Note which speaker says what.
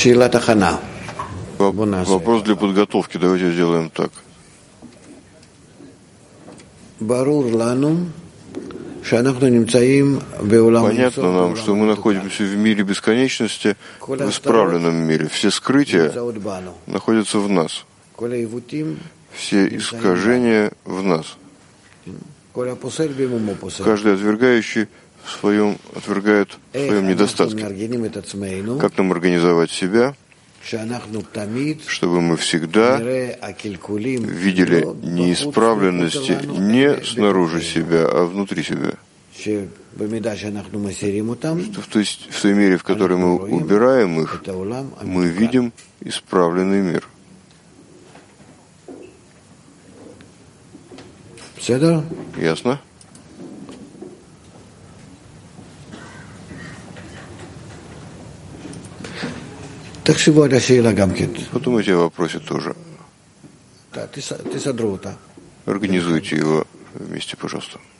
Speaker 1: Вопрос для подготовки. Давайте сделаем так. Понятно нам, что мы находимся в мире бесконечности, в исправленном мире. Все скрытия находятся в нас. Все искажения в нас. Каждый отвергающий отвергает в своем недостатке. Как нам организовать себя, чтобы мы всегда видели неисправленности не снаружи себя, а внутри себя? То есть в той мере, в которой мы убираем их, мы видим исправленный мир. Ясно? Подумайте о вопросе тоже. Организуйте его вместе, пожалуйста.